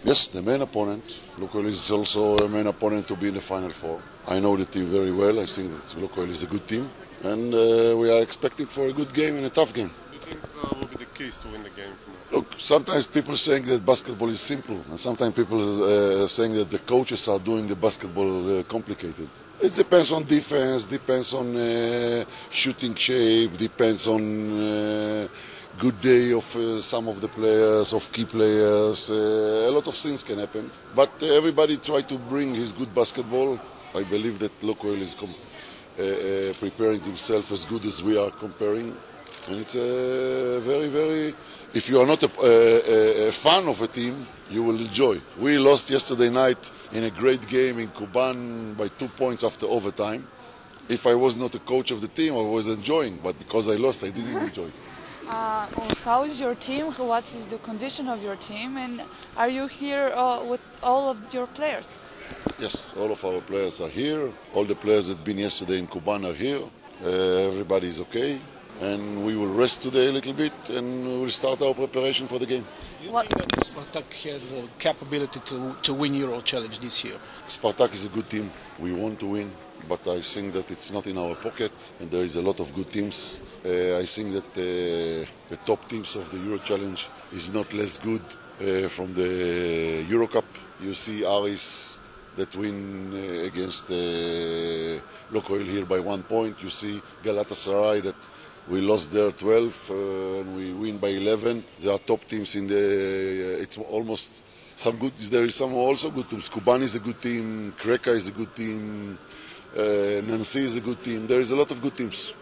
Yes, the main opponent. Lukoil is also a main opponent to be in the Final Four. I know the team very well. I think that Lukoil is a good team. And we are expecting for a good game and a tough game. What do you think will be the keys to win the game? Look, sometimes people saying that basketball is simple, and sometimes people saying that the coaches are doing the basketball complicated. It depends on defense, depends on shooting shape, depends on good day of some of the players, of key players. A lot of things can happen. But everybody try to bring his good basketball. I believe that Lukoil is preparing himself as good as we are comparing. And it's a very, very... If you are not a fan of a team, you will enjoy. We lost yesterday night in a great game in Kuban by 2 points after overtime. If I was not a coach of the team, I was enjoying. But because I lost, I didn't enjoy. How is your team? What is the condition of your team? And are you here with all of your players? Yes, all of our players are here. All the players that have been yesterday in Kuban are here. Everybody is okay. And we will rest today a little bit and we will start our preparation for the game. Do you think that Spartak has a capability to win Euro Challenge this year? Spartak is a good team. We want to win, but I think that it's not in our pocket and there is a lot of good teams. I think that the top teams of the Euro Challenge is not less good from the Euro Cup. You see Aris that win against Lukoil here by 1 point. You see Galatasaray that we lost there 12 and we win by 11. There are top teams in the. It's almost some good. There is some also good teams. Kuban is a good team. Kreka is a good team. Nancy is a good team. There is a lot of good teams.